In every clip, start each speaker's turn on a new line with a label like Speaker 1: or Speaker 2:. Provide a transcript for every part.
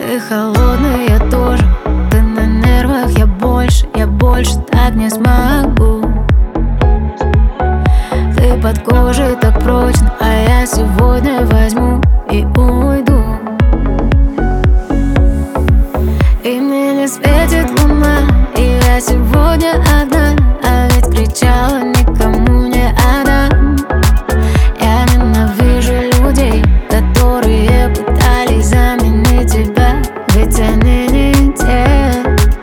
Speaker 1: Ты холодный, я тоже. Ты на нервах, я больше так не смогу. Ты под кожей так прочно, а я сегодня возьму и уйду. И мне не светит луна, и я сегодня одна. А ведь кричала, никому не отдам. Я ненавижу людей, которые пытались заменить тебя, ведь они не те.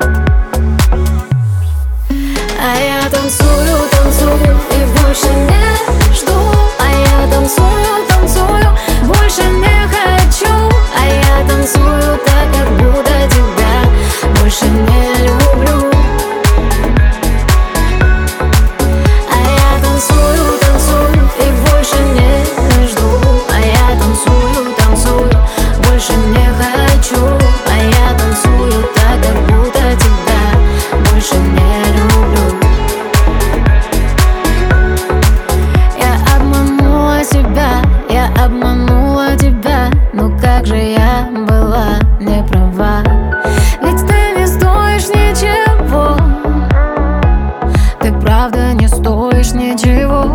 Speaker 1: А я танцую, танцую и больше не жду. А я танцую, танцую, больше не хочу. А я танцую так, как будто тебя больше не люблю. А я танцую, танцую и больше не жду. А я танцую, танцую, больше не хочу. А я танцую так, как будто тебя больше не люблю. Я обманула себя, я обманула тебя. Ну как же я была не права. Ведь ты не стоишь ничего. Ты правда не стоишь ничего.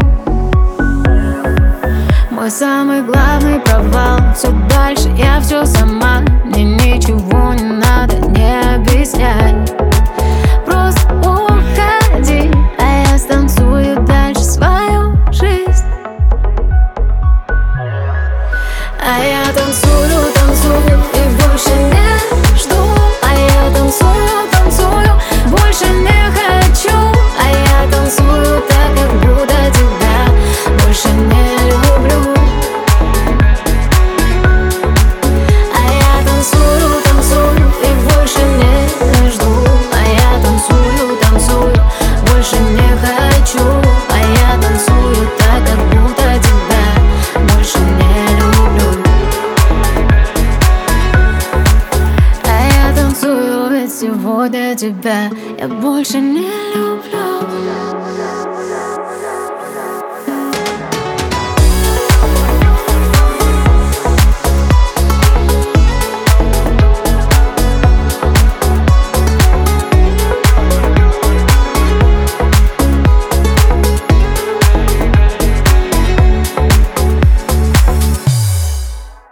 Speaker 1: Мой самый главный провал. Все дальше я все сама. Мне ничего не надо, не объясняй. Просто уходи, а я станцую дальше свою жизнь. А я танцую, танцую и больше не жду. А я танцую, танцую, больше не хочу. А я танцую так, как будто тебя больше не люблю. А я танцую, танцую и больше не жду. А я танцую, танцую, больше не хочу. А я танцую так, как будто тебя больше не люблю. А я танцую, ведь сегодня тебя я больше не люблю.